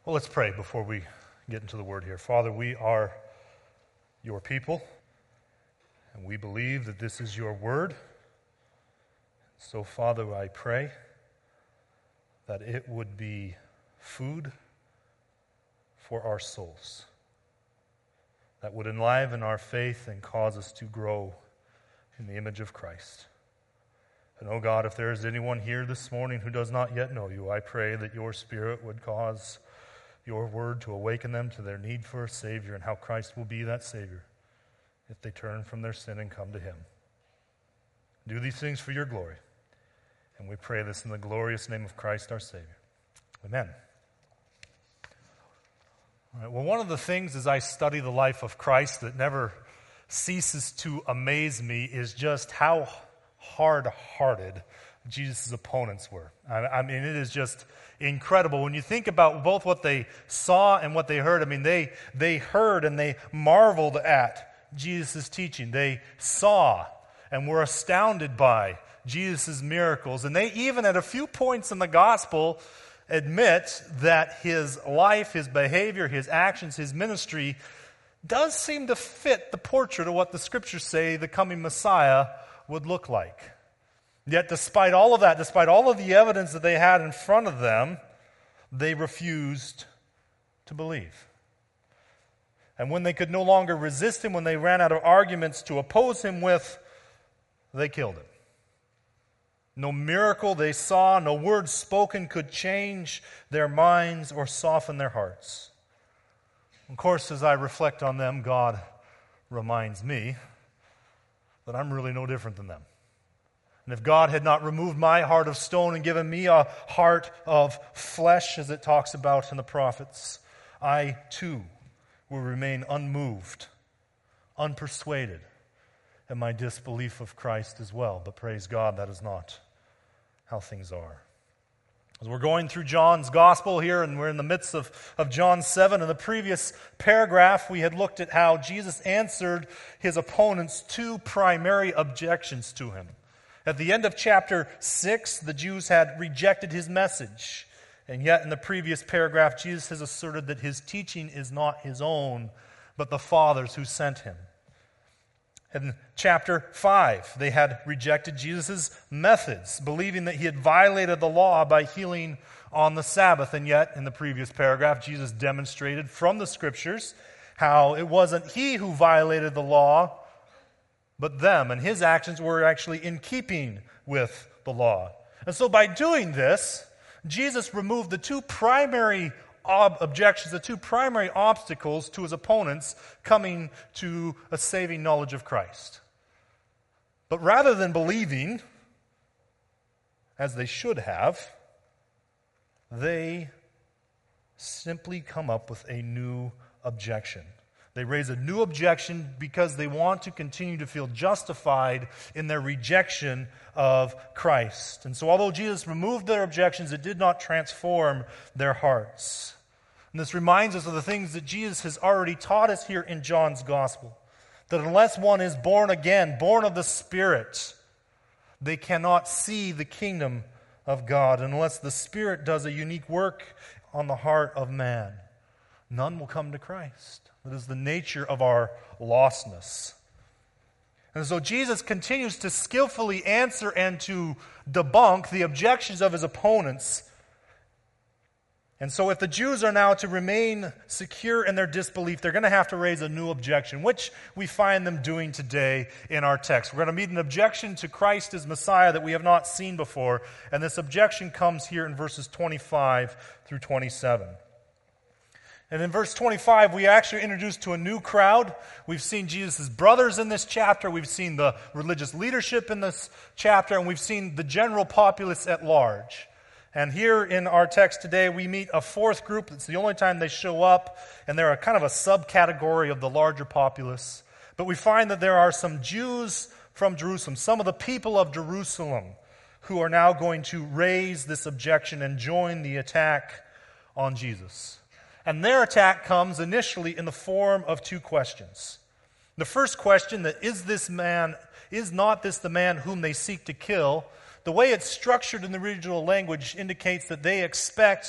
Well, let's pray before we get into the word here. Father, we are your people, and we believe that this is your word. So, Father, I pray that it would be food for our souls, that would enliven our faith and cause us to grow in the image of Christ. And, oh God, if there is anyone here this morning who does not yet know you, I pray that your Spirit would cause your word to awaken them to their need for a Savior and how Christ will be that Savior if they turn from their sin and come to him. Do these things for your glory. And we pray this in the glorious name of Christ our Savior. Amen. All right, well, one of the things as I study the life of Christ that never ceases to amaze me is just how hard-hearted Jesus' opponents were. I mean, it is just incredible. When you think about both what they saw and what they heard, I mean, they heard and they marveled at Jesus' teaching. They saw and were astounded by Jesus' miracles. And they even at a few points in the gospel admit that his life, his behavior, his actions, his ministry does seem to fit the portrait of what the scriptures say the coming Messiah would look like. Yet despite all of that, despite all of the evidence that they had in front of them, they refused to believe. And when they could no longer resist him, when they ran out of arguments to oppose him with, they killed him. No miracle they saw, no word spoken could change their minds or soften their hearts. Of course, as I reflect on them, God reminds me that I'm really no different than them. And if God had not removed my heart of stone and given me a heart of flesh, as it talks about in the prophets, I too will remain unmoved, unpersuaded in my disbelief of Christ as well. But praise God, that is not how things are. As we're going through John's gospel here, and we're in the midst of John 7, in the previous paragraph, we had looked at how Jesus answered his opponents' two primary objections to him. At the end of chapter 6, the Jews had rejected his message. And yet in the previous paragraph, Jesus has asserted that his teaching is not his own, but the Father's who sent him. In chapter 5, they had rejected Jesus' methods, believing that he had violated the law by healing on the Sabbath. And yet, in the previous paragraph, Jesus demonstrated from the Scriptures how it wasn't he who violated the law, but them. And his actions were actually in keeping with the law. And so by doing this, Jesus removed the two primary objections, the two primary obstacles to his opponents coming to a saving knowledge of Christ. But rather than believing, as they should have, they simply come up with a new objection. They raise a new objection because they want to continue to feel justified in their rejection of Christ. And so although Jesus removed their objections, it did not transform their hearts. And this reminds us of the things that Jesus has already taught us here in John's gospel. That unless one is born again, born of the Spirit, they cannot see the kingdom of God. And unless the Spirit does a unique work on the heart of man, none will come to Christ. That is the nature of our lostness. And so Jesus continues to skillfully answer and to debunk the objections of his opponents. And so if the Jews are now to remain secure in their disbelief, they're going to have to raise a new objection, which we find them doing today in our text. We're going to meet an objection to Christ as Messiah that we have not seen before. And this objection comes here in verses 25 through 27. And in verse 25, we are actually introduced to a new crowd. We've seen Jesus' brothers in this chapter. We've seen the religious leadership in this chapter. And we've seen the general populace at large. And here in our text today, we meet a fourth group. It's the only time they show up. And they're a kind of a subcategory of the larger populace. But we find that there are some Jews from Jerusalem, some of the people of Jerusalem, who are now going to raise this objection and join the attack on Jesus. And their attack comes initially in the form of two questions. The first question, that is not this the man whom they seek to kill? The way it's structured in the original language indicates that they expect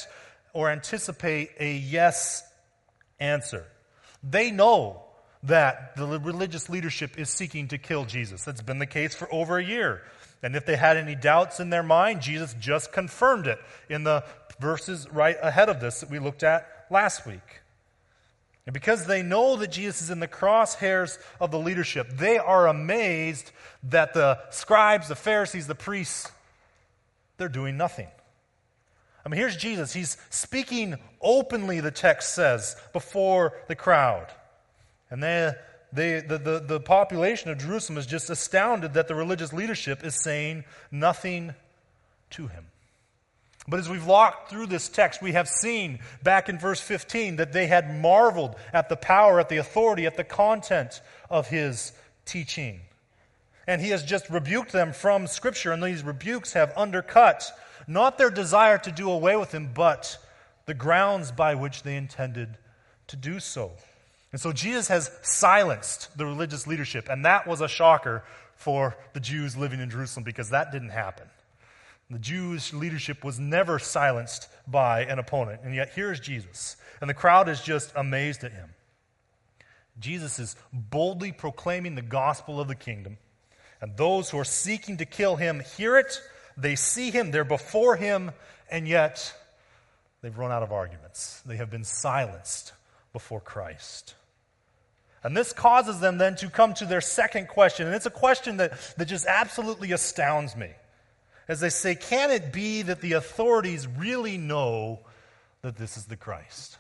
or anticipate a yes answer. They know that the religious leadership is seeking to kill Jesus. That's been the case for over a year. And if they had any doubts in their mind, Jesus just confirmed it in the verses right ahead of this that we looked at last week. And because they know that Jesus is in the crosshairs of the leadership, they are amazed that the scribes, the Pharisees, the priests, they're doing nothing. I mean, here's Jesus. He's speaking openly, the text says, before the crowd. And the population of Jerusalem is just astounded that the religious leadership is saying nothing to him. But as we've walked through this text, we have seen back in verse 15 that they had marveled at the power, at the authority, at the content of his teaching. And he has just rebuked them from Scripture, and these rebukes have undercut not their desire to do away with him, but the grounds by which they intended to do so. And so Jesus has silenced the religious leadership, and that was a shocker for the Jews living in Jerusalem because that didn't happen. The Jewish leadership was never silenced by an opponent, and yet here's Jesus, and the crowd is just amazed at him. Jesus is boldly proclaiming the gospel of the kingdom, and those who are seeking to kill him hear it, they see him, they're before him, and yet they've run out of arguments. They have been silenced before Christ. And this causes them then to come to their second question. And it's a question that just absolutely astounds me. As they say, can it be that the authorities really know that this is the Christ?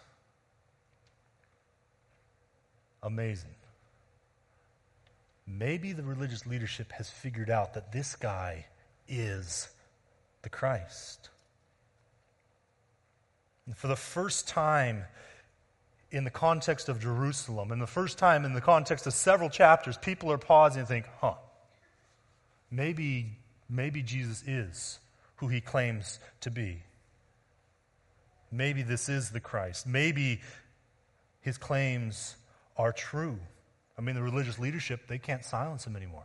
Amazing. Maybe the religious leadership has figured out that this guy is the Christ. And for the first time in the context of Jerusalem, and the first time in the context of several chapters, people are pausing and think, maybe Jesus is who he claims to be. Maybe this is the Christ. Maybe his claims are true. I mean, the religious leadership, they can't silence him anymore.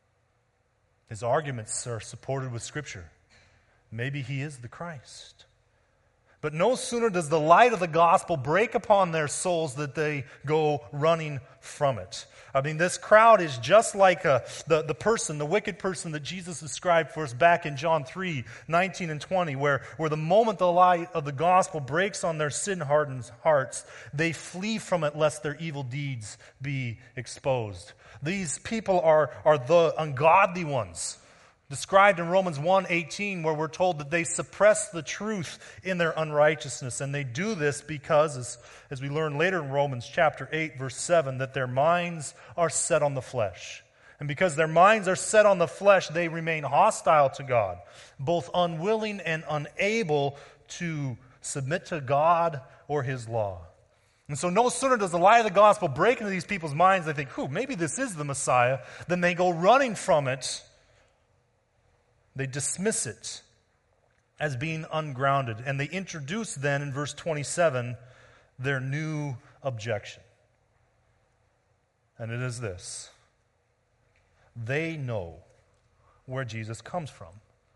His arguments are supported with Scripture. Maybe he is the Christ. But no sooner does the light of the gospel break upon their souls that they go running from it. I mean, this crowd is just like the wicked person that Jesus described for us back in John 3, 19 and 20, where the moment the light of the gospel breaks on their sin-hardened hearts, they flee from it lest their evil deeds be exposed. These people are the ungodly ones, described in Romans 1:18, where we're told that they suppress the truth in their unrighteousness. And they do this because, as we learn later in Romans chapter 8, verse 7, that their minds are set on the flesh. And because their minds are set on the flesh, they remain hostile to God, both unwilling and unable to submit to God or his law. And so no sooner does the light of the gospel break into these people's minds, they think, maybe this is the Messiah, then they go running from it. They dismiss it as being ungrounded. And they introduce then in verse 27 their new objection. And it is this. They know where Jesus comes from.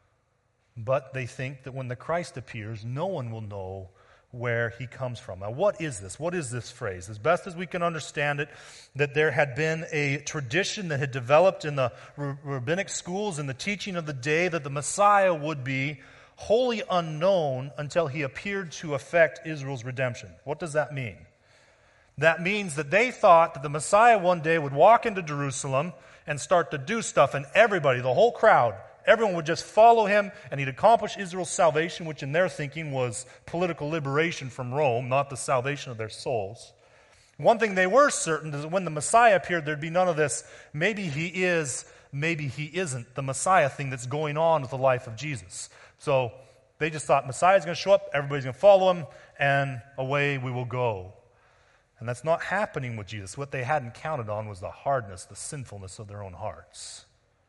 But they think that when the Christ appears, no one will know where he comes from. Now, what is this? What is this phrase? As best as we can understand it, that there had been a tradition that had developed in the rabbinic schools in the teaching of the day that the Messiah would be wholly unknown until he appeared to effect Israel's redemption. What does that mean? That means that they thought that the Messiah one day would walk into Jerusalem and start to do stuff, and everybody, the whole crowd, everyone would just follow him, and he'd accomplish Israel's salvation, which in their thinking was political liberation from Rome, not the salvation of their souls. One thing they were certain is that when the Messiah appeared, there'd be none of this, maybe he is, maybe he isn't, the Messiah thing that's going on with the life of Jesus. So they just thought Messiah's going to show up, everybody's going to follow him, and away we will go. And that's not happening with Jesus. What they hadn't counted on was the hardness, the sinfulness of their own hearts.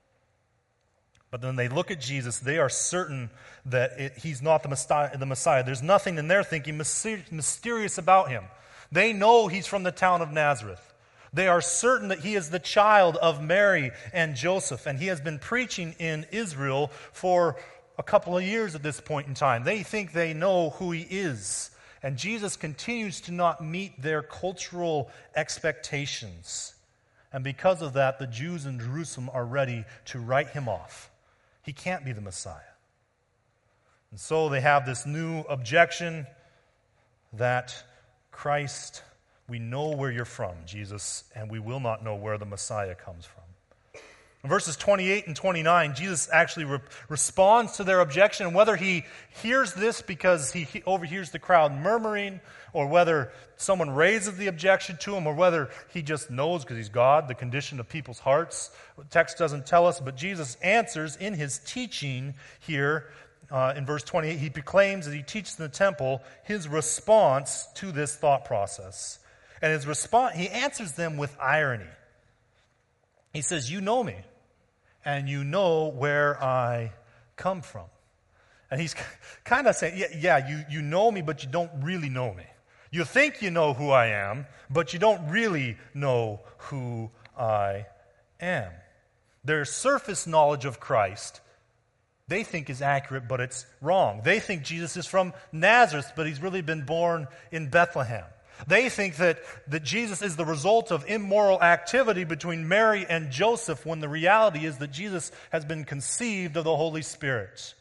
But when they look at Jesus, they are certain that he's not the Messiah. There's nothing in their thinking mysterious about him. They know he's from the town of Nazareth. They are certain that he is the child of Mary and Joseph, and he has been preaching in Israel for a couple of years at this point in time. They think they know who he is. And Jesus continues to not meet their cultural expectations. And because of that, the Jews in Jerusalem are ready to write him off. He can't be the Messiah. And so they have this new objection that Christ, we know where you're from, Jesus, and we will not know where the Messiah comes from. In verses 28 and 29, Jesus actually responds to their objection, and whether he hears this because he overhears the crowd murmuring, or whether someone raises the objection to him, or whether he just knows, because he's God, the condition of people's hearts. The text doesn't tell us, but Jesus answers in his teaching here, in verse 28, he proclaims as he teaches in the temple his response to this thought process. And his response, he answers them with irony. He says, you know me, and you know where I come from. And he's kind of saying, you know me, but you don't really know me. You think you know who I am, but you don't really know who I am. Their surface knowledge of Christ, they think is accurate, but it's wrong. They think Jesus is from Nazareth, but he's really been born in Bethlehem. They think that Jesus is the result of immoral activity between Mary and Joseph, when the reality is that Jesus has been conceived of the Holy Spirit.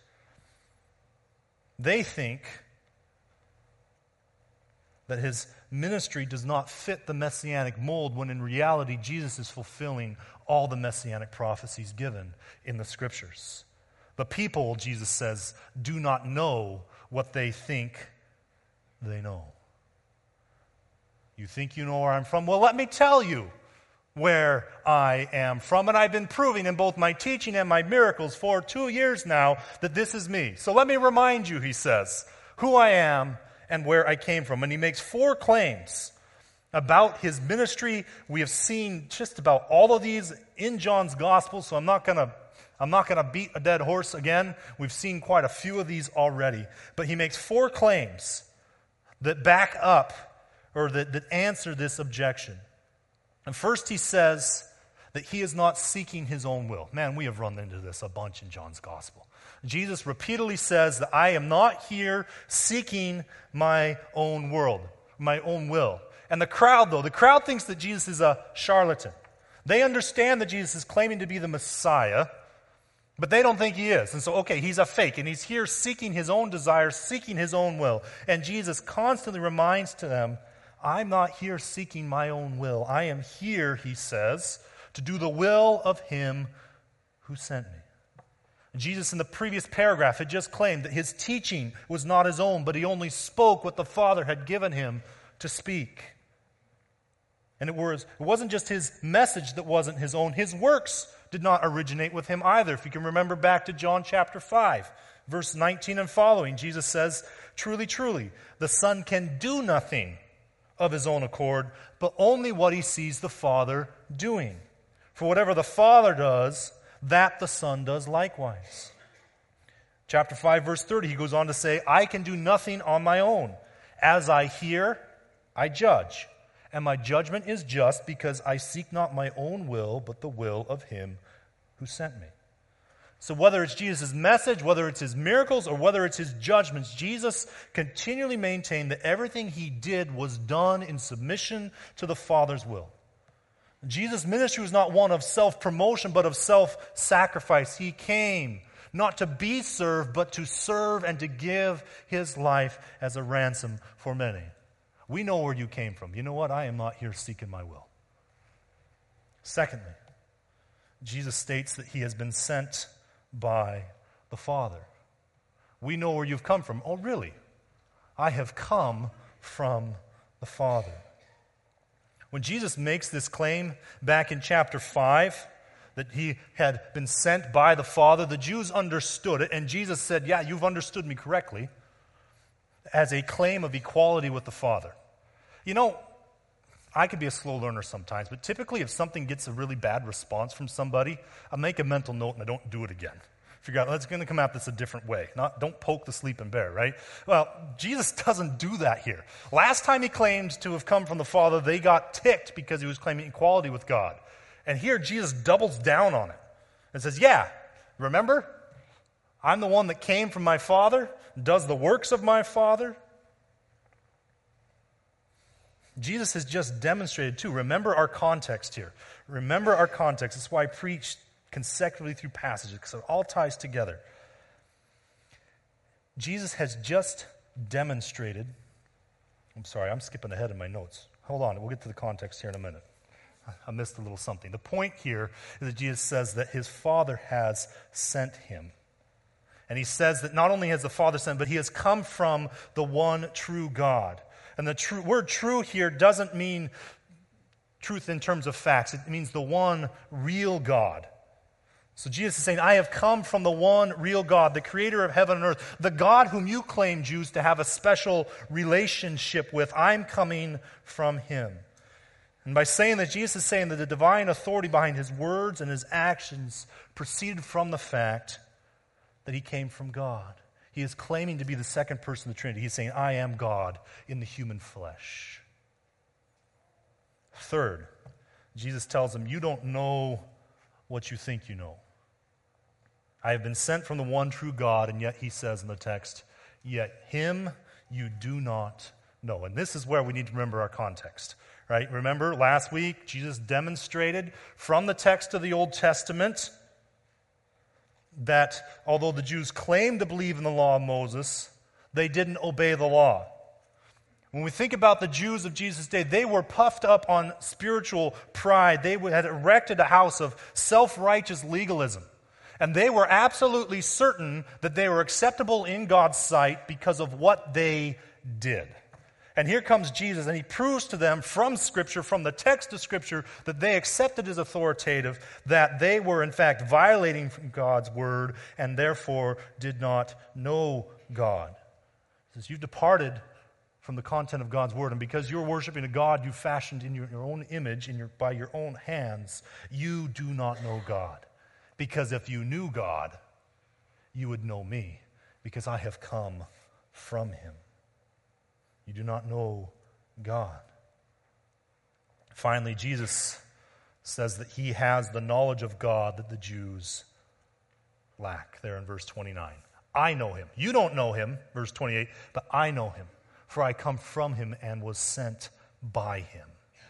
They think that his ministry does not fit the messianic mold, when in reality Jesus is fulfilling all the messianic prophecies given in the Scriptures. The people, Jesus says, do not know what they think they know. You think you know where I'm from? Well, let me tell you where I am from. And I've been proving in both my teaching and my miracles for 2 years now that this is me. So let me remind you, he says, who I am and where I came from. And he makes 4 claims about his ministry. We have seen just about all of these in John's gospel, so I'm not going to beat a dead horse again. We've seen quite a few of these already. But he makes 4 claims that back up, or that answer this objection. And first he says that he is not seeking his own will. Man, we have run into this a bunch in John's gospel. Jesus repeatedly says that I am not here seeking my own will. And the crowd thinks that Jesus is a charlatan. They understand that Jesus is claiming to be the Messiah, but they don't think he is. And so, he's a fake, and he's here seeking his own desires, seeking his own will. And Jesus constantly reminds to them, I'm not here seeking my own will. I am here, he says, to do the will of him who sent me. Jesus, in the previous paragraph, had just claimed that his teaching was not his own, but he only spoke what the Father had given him to speak. And it wasn't just his message that wasn't his own. His works did not originate with him either. If you can remember back to John chapter 5, verse 19 and following, Jesus says, truly, truly, the Son can do nothing of his own accord, but only what he sees the Father doing. For whatever the Father does, that the Son does likewise. Chapter 5, verse 30, he goes on to say, I can do nothing on my own. As I hear, I judge. And my judgment is just, because I seek not my own will, but the will of him who sent me. So whether it's Jesus' message, whether it's his miracles, or whether it's his judgments, Jesus continually maintained that everything he did was done in submission to the Father's will. Jesus' ministry was not one of self-promotion, but of self-sacrifice. He came not to be served, but to serve and to give his life as a ransom for many. We know where you came from. You know what? I am not here seeking my will. Secondly, Jesus states that he has been sent by the Father. We know where you've come from. Oh, really? I have come from the Father. When Jesus makes this claim back in chapter 5, that he had been sent by the Father, the Jews understood it, and Jesus said, yeah, you've understood me correctly, as a claim of equality with the Father. You know, I could be a slow learner sometimes, but typically if something gets a really bad response from somebody, I make a mental note and I don't do it again. Figure out, it's going to come out this a different way. Don't poke the sleeping bear, right? Well, Jesus doesn't do that here. Last time he claimed to have come from the Father, they got ticked because he was claiming equality with God. And here Jesus doubles down on it and says, yeah, remember? I'm the one that came from my Father, does the works of my Father. Jesus has just demonstrated too. Remember our context here. Remember our context. That's why I preach consecutively through passages, because it all ties together. Jesus has just demonstrated. I'm sorry, I'm skipping ahead in my notes. Hold on, we'll get to the context here in a minute. I missed a little something. The point here is that Jesus says that his Father has sent him. And he says that not only has the Father sent, but he has come from the one true God. And the word true here doesn't mean truth in terms of facts. It means the one real God. So Jesus is saying, I have come from the one real God, the creator of heaven and earth, the God whom you claim, Jews, to have a special relationship with. I'm coming from him. And by saying that, Jesus is saying that the divine authority behind his words and his actions proceeded from the fact that he came from God. He is claiming to be the second person of the Trinity. He's saying, I am God in the human flesh. Third, Jesus tells him, you don't know what you think you know. I have been sent from the one true God, and yet he says in the text, yet him you do not know. And this is where we need to remember our context, right? Remember last week, Jesus demonstrated from the text of the Old Testament that although the Jews claimed to believe in the law of Moses, they didn't obey the law. When we think about the Jews of Jesus' day, they were puffed up on spiritual pride. They had erected a house of self-righteous legalism. And they were absolutely certain that they were acceptable in God's sight because of what they did. And here comes Jesus, and he proves to them from Scripture, from the text of Scripture, that they accepted as authoritative, that they were in fact violating God's word, and therefore did not know God. He says, you've departed from the content of God's word, and because you're worshiping a God you fashioned in your own image, by your own hands, you do not know God. Because if you knew God, you would know me, because I have come from him. You do not know God. Finally, Jesus says that he has the knowledge of God that the Jews lack, there in verse 29. I know him. You don't know him, verse 28, but I know him, for I come from him and was sent by him.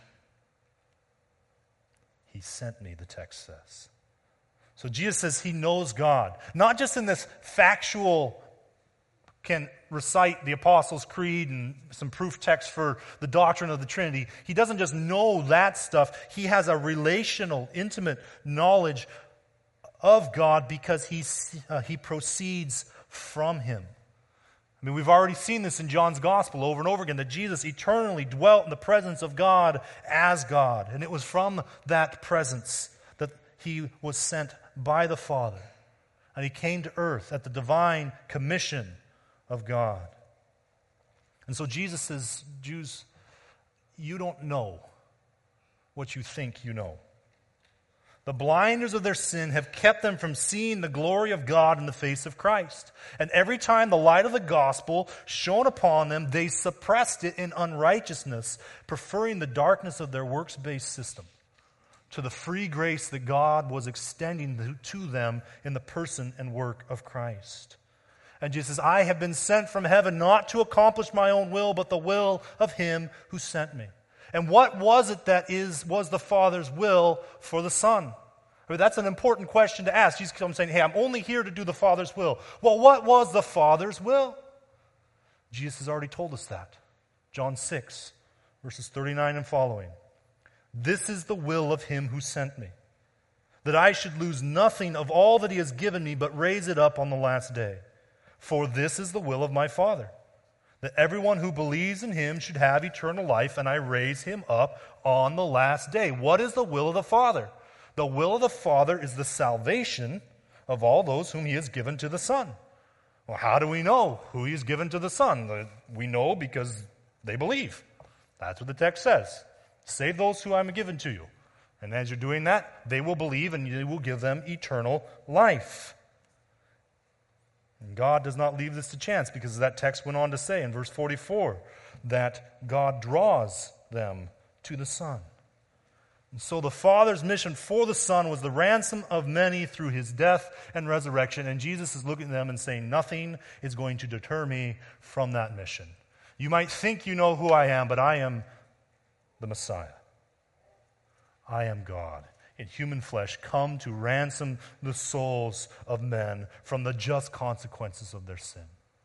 He sent me, the text says. So Jesus says he knows God, not just in this factual, can recite the Apostles' Creed and some proof text for the doctrine of the Trinity. He doesn't just know that stuff. He has a relational, intimate knowledge of God because he proceeds from him. I mean, we've already seen this in John's Gospel over and over again, that Jesus eternally dwelt in the presence of God as God. And it was from that presence that he was sent by the Father. And he came to earth at the divine commission of God. And so Jesus says, Jews, you don't know what you think you know. The blinders of their sin have kept them from seeing the glory of God in the face of Christ. And every time the light of the gospel shone upon them, they suppressed it in unrighteousness, preferring the darkness of their works-based system to the free grace that God was extending to them in the person and work of Christ. And Jesus says, I have been sent from heaven not to accomplish my own will, but the will of him who sent me. And what was it that was the Father's will for the Son? I mean, that's an important question to ask. Jesus comes saying, hey, I'm only here to do the Father's will. Well, what was the Father's will? Jesus has already told us that. John 6, verses 39 and following. This is the will of him who sent me, that I should lose nothing of all that he has given me, but raise it up on the last day. For this is the will of my Father, that everyone who believes in him should have eternal life, and I raise him up on the last day. What is the will of the Father? The will of the Father is the salvation of all those whom he has given to the Son. Well, how do we know who he has given to the Son? We know because they believe. That's what the text says. Save those who I am given to you. And as you're doing that, they will believe and you will give them eternal life. And God does not leave this to chance, because that text went on to say in verse 44 that God draws them to the Son. And so the Father's mission for the Son was the ransom of many through his death and resurrection. And Jesus is looking at them and saying, nothing is going to deter me from that mission. You might think you know who I am, but I am the Messiah. I am God in human flesh, come to ransom the souls of men from the just consequences of their sin.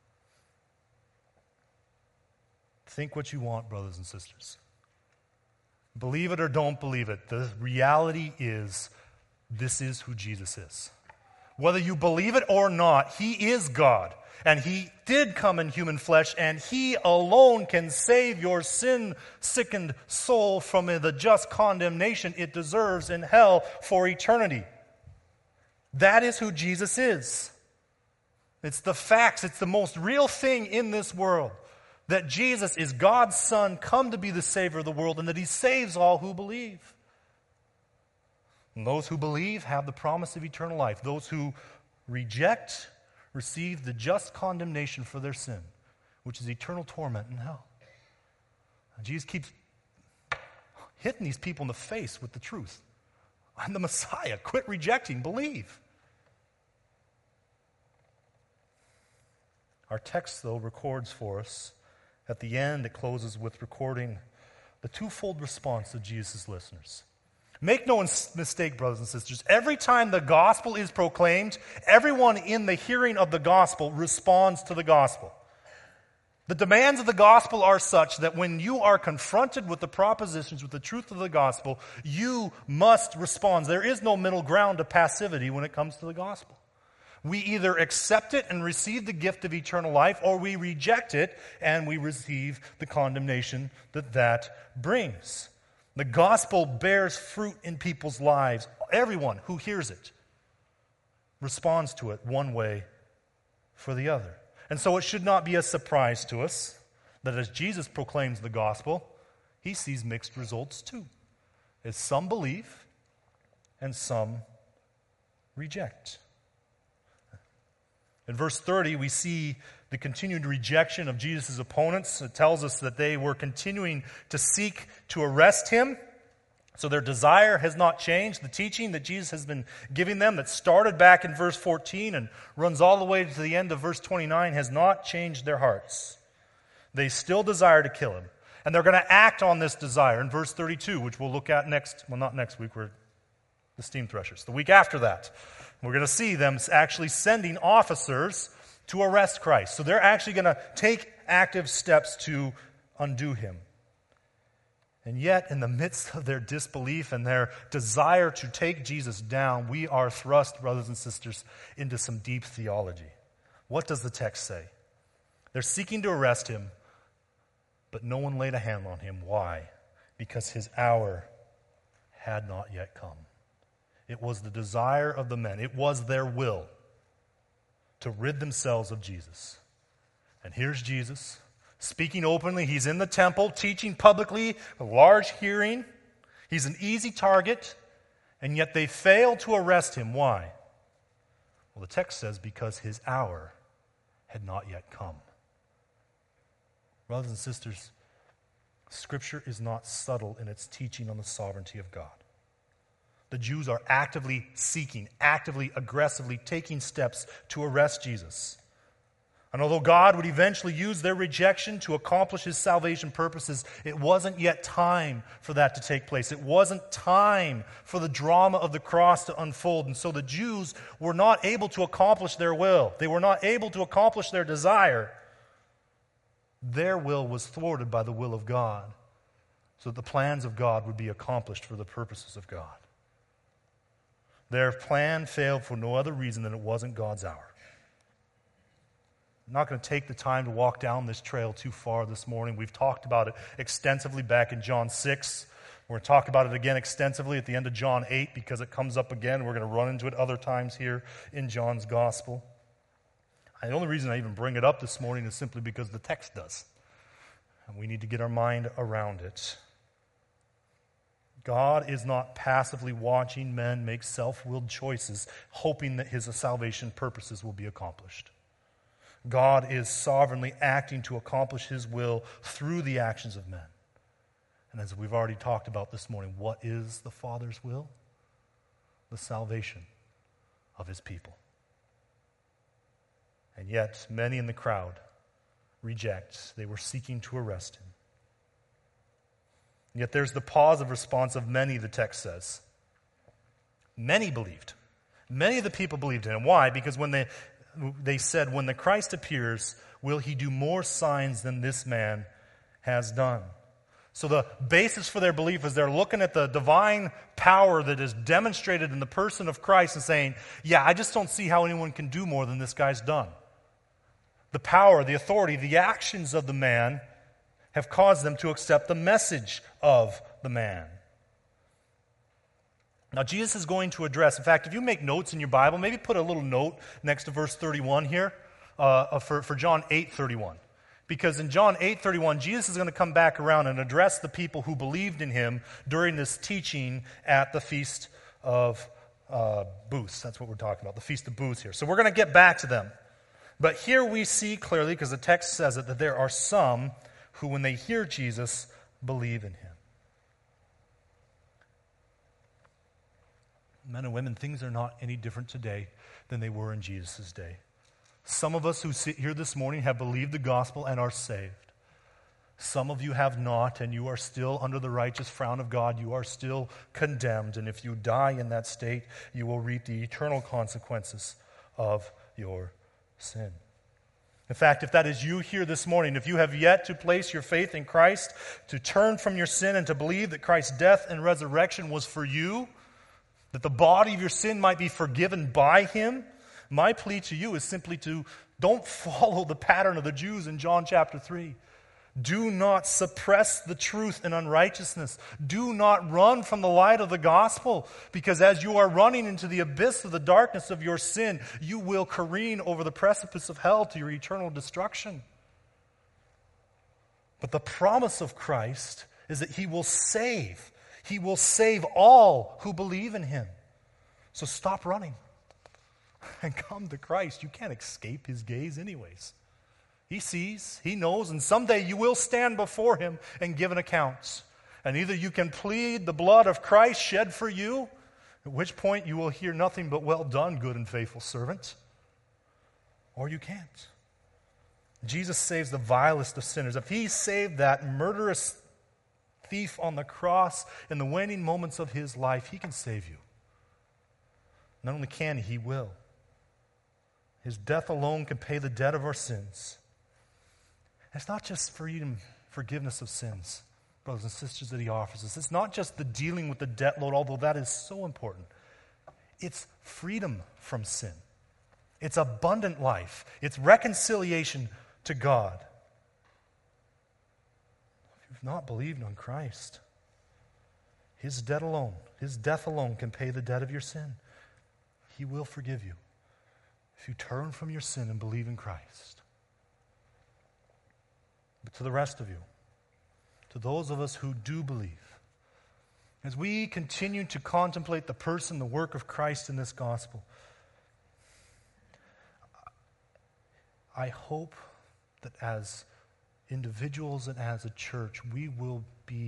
Think what you want, brothers and sisters. Believe it or don't believe it, the reality is this is who Jesus is. Whether you believe it or not, he is God. And he did come in human flesh, and he alone can save your sin-sickened soul from the just condemnation it deserves in hell for eternity. That is who Jesus is. It's the facts. It's the most real thing in this world. That Jesus is God's Son, come to be the Savior of the world, and that he saves all who believe. And those who believe have the promise of eternal life. Those who reject receive the just condemnation for their sin, which is eternal torment in hell. And Jesus keeps hitting these people in the face with the truth. I'm the Messiah. Quit rejecting. Believe. Our text, though, records for us, at the end, it closes with recording the twofold response of Jesus' listeners. Make no mistake, brothers and sisters, every time the gospel is proclaimed, everyone in the hearing of the gospel responds to the gospel. The demands of the gospel are such that when you are confronted with the propositions, with the truth of the gospel, you must respond. There is no middle ground to passivity when it comes to the gospel. We either accept it and receive the gift of eternal life, or we reject it and we receive the condemnation that brings. The gospel bears fruit in people's lives. Everyone who hears it responds to it one way for the other. And so it should not be a surprise to us that as Jesus proclaims the gospel, he sees mixed results too. As some believe and some reject. In verse 30, we see the continued rejection of Jesus' opponents. It tells us that they were continuing to seek to arrest him. So their desire has not changed. The teaching that Jesus has been giving them that started back in verse 14 and runs all the way to the end of verse 29 has not changed their hearts. They still desire to kill him. And they're going to act on this desire in verse 32, which we'll look at not next week, we're the steam threshers. The week after that, we're going to see them actually sending officers to arrest Christ. So they're actually going to take active steps to undo him. And yet, in the midst of their disbelief and their desire to take Jesus down, we are thrust, brothers and sisters, into some deep theology. What does the text say? They're seeking to arrest him, but no one laid a hand on him. Why? Because his hour had not yet come. It was the desire of the men. It was their will to rid themselves of Jesus. And here's Jesus, speaking openly. He's in the temple, teaching publicly, a large hearing. He's an easy target, and yet they fail to arrest him. Why? Well, the text says, because his hour had not yet come. Brothers and sisters, Scripture is not subtle in its teaching on the sovereignty of God. The Jews are actively seeking, actively, aggressively taking steps to arrest Jesus. And although God would eventually use their rejection to accomplish his salvation purposes, it wasn't yet time for that to take place. It wasn't time for the drama of the cross to unfold. And so the Jews were not able to accomplish their will. They were not able to accomplish their desire. Their will was thwarted by the will of God, so that the plans of God would be accomplished for the purposes of God. Their plan failed for no other reason than it wasn't God's hour. I'm not going to take the time to walk down this trail too far this morning. We've talked about it extensively back in John 6. We're going to talk about it again extensively at the end of John 8 because it comes up again. We're going to run into it other times here in John's gospel. And the only reason I even bring it up this morning is simply because the text does. And we need to get our mind around it. God is not passively watching men make self-willed choices, hoping that his salvation purposes will be accomplished. God is sovereignly acting to accomplish his will through the actions of men. And as we've already talked about this morning, what is the Father's will? The salvation of his people. And yet, many in the crowd reject. They were seeking to arrest him. Yet there's the positive response of many, the text says. Many believed. Many of the people believed in him. Why? Because when they said, when the Christ appears, will he do more signs than this man has done? So the basis for their belief is they're looking at the divine power that is demonstrated in the person of Christ and saying, yeah, I just don't see how anyone can do more than this guy's done. The power, the authority, the actions of the man have caused them to accept the message of the man. Now, Jesus is going to address, in fact, if you make notes in your Bible, maybe put a little note next to verse 31 here for John 8:31. Because in John 8:31, Jesus is going to come back around and address the people who believed in him during this teaching at the Feast of Booths. That's what we're talking about, the Feast of Booths here. So we're going to get back to them. But here we see clearly, because the text says it, that there are some who, when they hear Jesus, believe in him. Men and women, things are not any different today than they were in Jesus' day. Some of us who sit here this morning have believed the gospel and are saved. Some of you have not, and you are still under the righteous frown of God. You are still condemned, and if you die in that state, you will reap the eternal consequences of your sin. In fact, if that is you here this morning, if you have yet to place your faith in Christ, to turn from your sin and to believe that Christ's death and resurrection was for you, that the body of your sin might be forgiven by him, my plea to you is simply to don't follow the pattern of the Jews in John chapter 3. Do not suppress the truth in unrighteousness. Do not run from the light of the gospel, because as you are running into the abyss of the darkness of your sin, you will careen over the precipice of hell to your eternal destruction. But the promise of Christ is that he will save. He will save all who believe in him. So stop running and come to Christ. You can't escape his gaze anyways. He sees, he knows, and someday you will stand before him and give an account. And either you can plead the blood of Christ shed for you, at which point you will hear nothing but well done, good and faithful servant, or you can't. Jesus saves the vilest of sinners. If he saved that murderous thief on the cross in the waning moments of his life, he can save you. Not only can he will. His death alone can pay the debt of our sins. It's not just freedom, forgiveness of sins, brothers and sisters, that he offers us. It's not just the dealing with the debt load, although that is so important. It's freedom from sin. It's abundant life. It's reconciliation to God. If you've not believed on Christ, his debt alone, his death alone can pay the debt of your sin. He will forgive you if you turn from your sin and believe in Christ. But to the rest of you, to those of us who do believe, as we continue to contemplate the person, the work of Christ in this gospel, I hope that as individuals and as a church, we will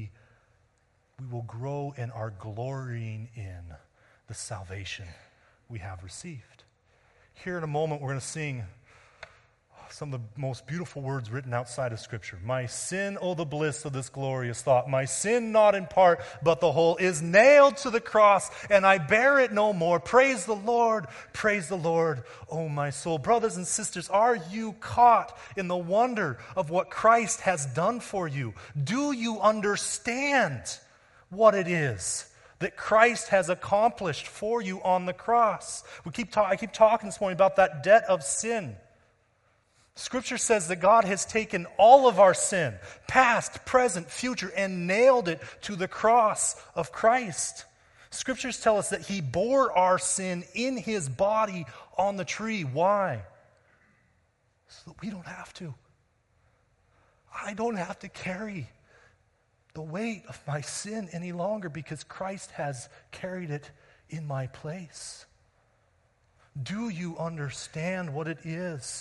grow in our glorying in the salvation we have received. Here in a moment, we're going to sing some of the most beautiful words written outside of Scripture. My sin, oh the bliss of this glorious thought. My sin, not in part, but the whole, is nailed to the cross, and I bear it no more. Praise the Lord, oh my soul. Brothers and sisters, are you caught in the wonder of what Christ has done for you? Do you understand what it is that Christ has accomplished for you on the cross? I keep talking this morning about that debt of sin. Scripture says that God has taken all of our sin, past, present, future, and nailed it to the cross of Christ. Scriptures tell us that he bore our sin in his body on the tree. Why? So that we don't have to. I don't have to carry the weight of my sin any longer because Christ has carried it in my place. Do you understand what it is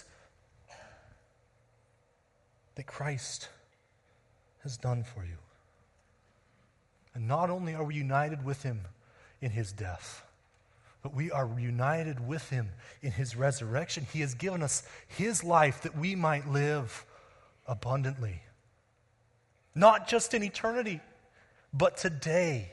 that Christ has done for you? And not only are we united with him in his death, but we are united with him in his resurrection. He has given us his life that we might live abundantly. Not just in eternity, but today.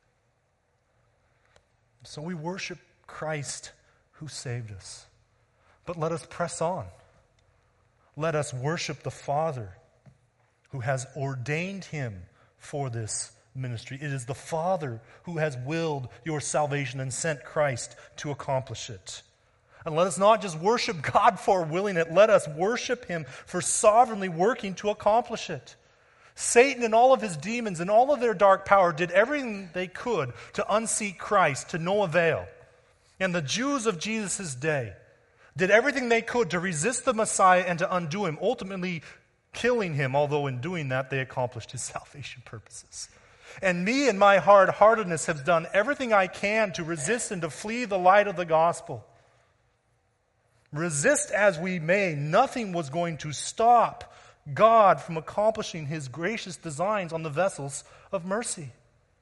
So we worship Christ who saved us. But let us press on. Let us worship the Father who has ordained him for this ministry. It is the Father who has willed your salvation and sent Christ to accomplish it. And let us not just worship God for willing it. Let us worship him for sovereignly working to accomplish it. Satan and all of his demons and all of their dark power did everything they could to unseat Christ to no avail. And the Jews of Jesus' day did everything they could to resist the Messiah and to undo him, ultimately killing him, although in doing that they accomplished his salvation purposes. And me and my hard-heartedness have done everything I can to resist and to flee the light of the gospel. Resist as we may, nothing was going to stop God from accomplishing his gracious designs on the vessels of mercy.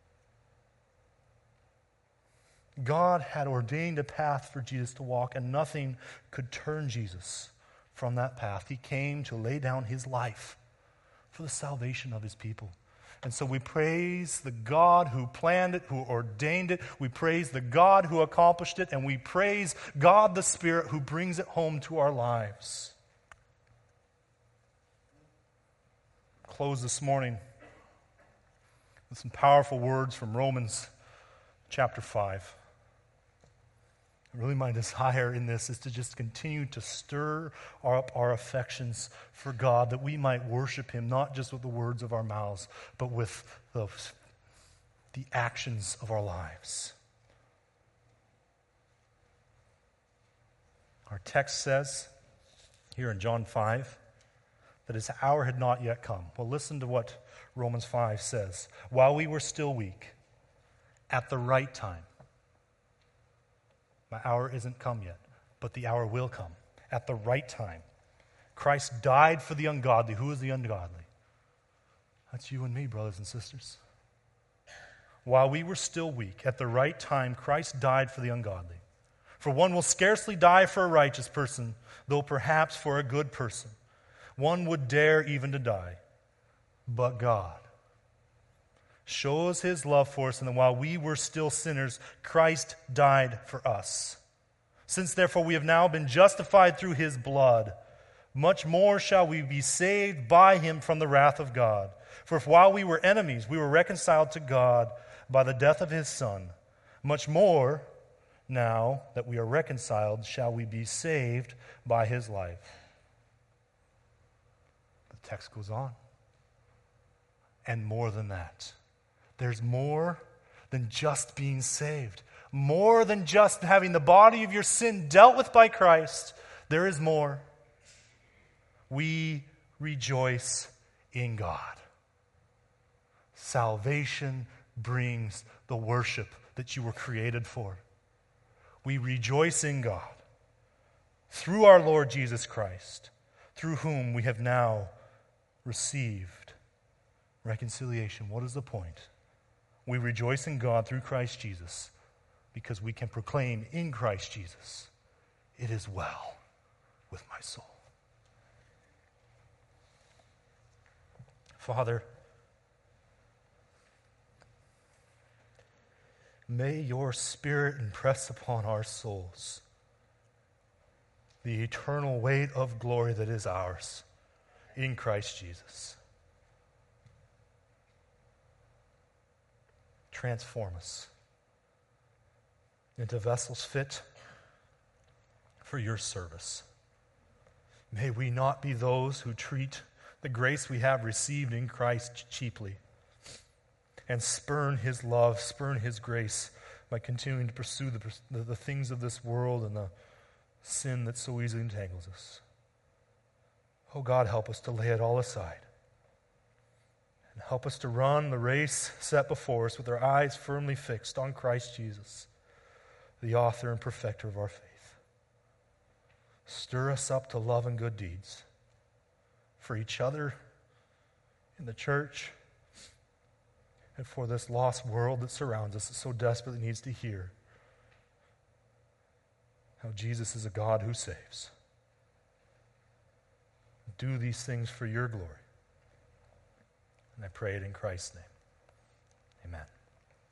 God had ordained a path for Jesus to walk, and nothing could turn Jesus from that path. He came to lay down his life for the salvation of his people. And so we praise the God who planned it, who ordained it. We praise the God who accomplished it, and we praise God the Spirit who brings it home to our lives. Close this morning with some powerful words from Romans chapter 5. Really, my desire in this is to just continue to stir up our affections for God, that we might worship him, not just with the words of our mouths, but with the actions of our lives. Our text says here in John 5 that his hour had not yet come. Well, listen to what Romans 5 says. While we were still weak, at the right time. My hour isn't come yet, but the hour will come. At the right time. Christ died for the ungodly. Who is the ungodly? That's you and me, brothers and sisters. While we were still weak, at the right time, Christ died for the ungodly. For one will scarcely die for a righteous person, though perhaps for a good person. One would dare even to die. But God shows his love for us, and that while we were still sinners, Christ died for us. Since therefore we have now been justified through his blood, much more shall we be saved by him from the wrath of God. For if while we were enemies, we were reconciled to God by the death of his Son, much more, now that we are reconciled, shall we be saved by his life. The text goes on. And more than that. There's more than just being saved. More than just having the body of your sin dealt with by Christ. There is more. We rejoice in God. Salvation brings the worship that you were created for. We rejoice in God through our Lord Jesus Christ, through whom we have now received reconciliation. What is the point? We rejoice in God through Christ Jesus because we can proclaim in Christ Jesus, it is well with my soul. Father, may your Spirit impress upon our souls the eternal weight of glory that is ours in Christ Jesus. Transform us into vessels fit for your service. May we not be those who treat the grace we have received in Christ cheaply and spurn his love, spurn his grace by continuing to pursue the things of this world and the sin that so easily entangles us. Oh God, help us to lay it all aside. And help us to run the race set before us with our eyes firmly fixed on Christ Jesus, the author and perfecter of our faith. Stir us up to love and good deeds for each other in the church and for this lost world that surrounds us that so desperately needs to hear how Jesus is a God who saves. Do these things for your glory. And I pray it in Christ's name.